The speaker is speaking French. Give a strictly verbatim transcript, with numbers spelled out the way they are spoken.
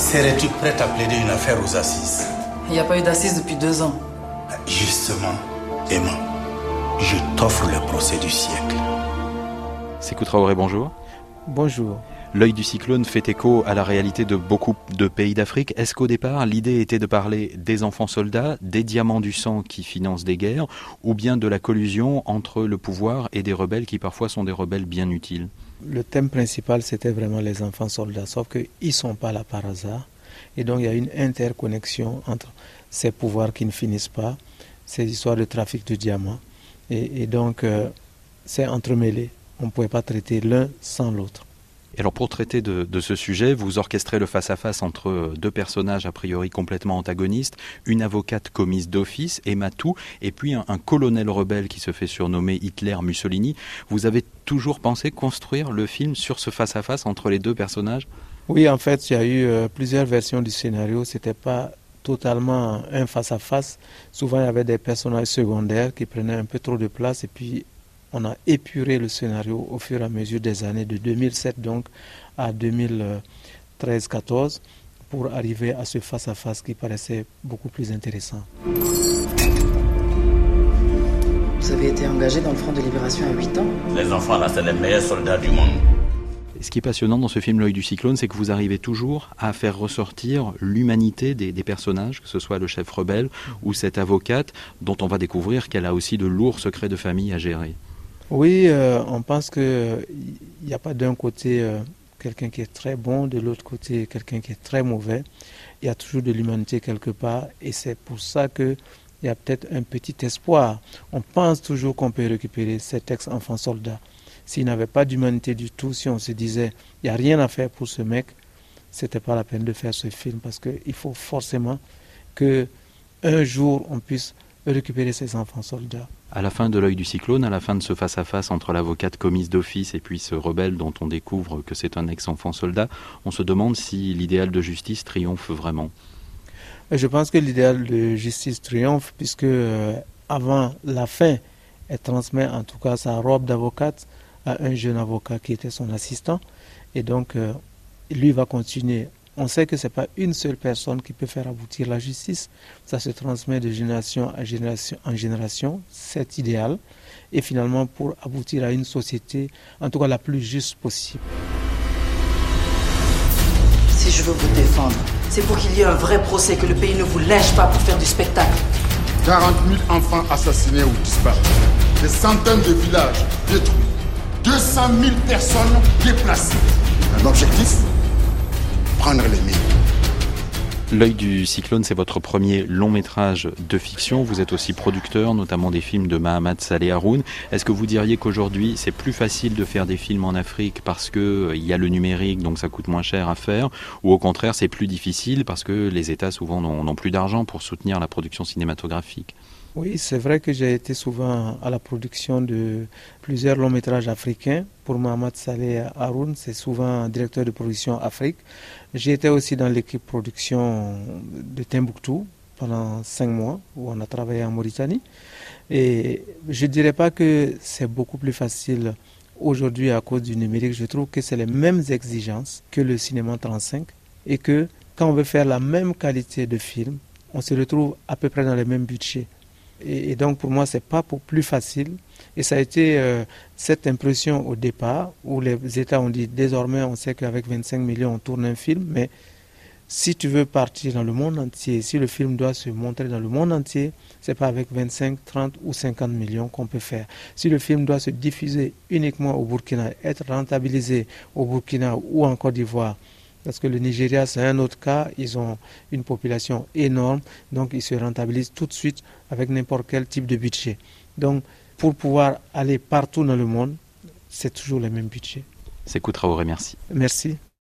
Serais-tu prête à plaider une affaire aux assises? Il n'y a pas eu d'assises depuis deux ans. Justement, Emma, je t'offre le procès du siècle. Sékou Traoré, bonjour. Bonjour. L'œil du cyclone fait écho à la réalité de beaucoup de pays d'Afrique. Est-ce qu'au départ, l'idée était de parler des enfants soldats, des diamants du sang qui financent des guerres, ou bien de la collusion entre le pouvoir et des rebelles qui parfois sont des rebelles bien utiles? Le thème principal, c'était vraiment les enfants soldats, sauf qu'ils ne sont pas là par hasard. Et donc, il y a une interconnexion entre ces pouvoirs qui ne finissent pas, ces histoires de trafic de diamants. Et, et donc, euh, c'est entremêlé. On ne pouvait pas traiter l'un sans l'autre. Et alors pour traiter de, de ce sujet, vous orchestrez le face-à-face entre deux personnages a priori complètement antagonistes, une avocate commise d'office, Emma Tou, et puis un, un colonel rebelle qui se fait surnommer Hitler-Mussolini. Vous avez toujours pensé construire le film sur ce face-à-face entre les deux personnages? Oui, en fait, il y a eu euh, plusieurs versions du scénario. Ce n'était pas totalement un face-à-face. Souvent, il y avait des personnages secondaires qui prenaient un peu trop de place et puis on a épuré le scénario au fur et à mesure des années, de deux mille sept donc à deux mille treize quatorze, pour arriver à ce face-à-face qui paraissait beaucoup plus intéressant. Vous avez été engagé dans le Front de Libération à huit ans. Les enfants là, c'est les meilleurs soldats du monde. Ce qui est passionnant dans ce film L'œil du cyclone, c'est que vous arrivez toujours à faire ressortir l'humanité des, des personnages, que ce soit le chef rebelle ou cette avocate, dont on va découvrir qu'elle a aussi de lourds secrets de famille à gérer. Oui, euh, on pense qu'il euh, n'y a pas d'un côté euh, quelqu'un qui est très bon, de l'autre côté quelqu'un qui est très mauvais. Il y a toujours de l'humanité quelque part et c'est pour ça qu'il y a peut-être un petit espoir. On pense toujours qu'on peut récupérer cet ex-enfant soldat. S'il n'avait pas d'humanité du tout, si on se disait il n'y a rien à faire pour ce mec, ce n'était pas la peine de faire ce film parce qu'il faut forcément qu'un jour on puisse récupérer ces enfants soldats. À la fin de L'œil du cyclone, à la fin de ce face-à-face entre l'avocate commise d'office et puis ce rebelle dont on découvre que c'est un ex-enfant soldat, on se demande si l'idéal de justice triomphe vraiment. Je pense que l'idéal de justice triomphe puisque euh, avant la fin, elle transmet en tout cas sa robe d'avocate à un jeune avocat qui était son assistant et donc euh, lui va continuer. On sait que ce n'est pas une seule personne qui peut faire aboutir la justice. Ça se transmet de génération en génération, en génération, c'est idéal. Et finalement, pour aboutir à une société, en tout cas la plus juste possible. Si je veux vous défendre, c'est pour qu'il y ait un vrai procès, que le pays ne vous lèche pas pour faire du spectacle. quarante mille enfants assassinés ou disparus. Des centaines de villages détruits. deux cent mille personnes déplacées. Un objectif ? Prendre les mines. L'œil du cyclone, c'est votre premier long métrage de fiction. Vous êtes aussi producteur, notamment des films de Mahamat Saleh Haroun. Est-ce que vous diriez qu'aujourd'hui, c'est plus facile de faire des films en Afrique parce qu'il euh, y a le numérique, donc ça coûte moins cher à faire, ou au contraire, c'est plus difficile parce que les États, souvent, n'ont plus d'argent pour soutenir la production cinématographique? Oui, c'est vrai que j'ai été souvent à la production de plusieurs longs métrages africains. Pour Mahamat Saleh Haroun, c'est souvent directeur de production Afrique. J'ai été aussi dans l'équipe production de Timbuktu pendant cinq mois, où on a travaillé en Mauritanie. Et je ne dirais pas que c'est beaucoup plus facile aujourd'hui à cause du numérique. Je trouve que c'est les mêmes exigences que le cinéma trente-cinq et que quand on veut faire la même qualité de film, on se retrouve à peu près dans les mêmes budgets. Et donc pour moi, ce n'est pas pour plus facile. Et ça a été euh, cette impression au départ où les États ont dit désormais on sait qu'avec vingt-cinq millions on tourne un film, mais si tu veux partir dans le monde entier, si le film doit se montrer dans le monde entier, ce n'est pas avec vingt-cinq, trente ou cinquante millions qu'on peut faire. Si le film doit se diffuser uniquement au Burkina, être rentabilisé au Burkina ou en Côte d'Ivoire, parce que le Nigeria, c'est un autre cas, ils ont une population énorme, donc ils se rentabilisent tout de suite avec n'importe quel type de budget. Donc, pour pouvoir aller partout dans le monde, c'est toujours le même budget. Sékou Traoré, merci. Merci.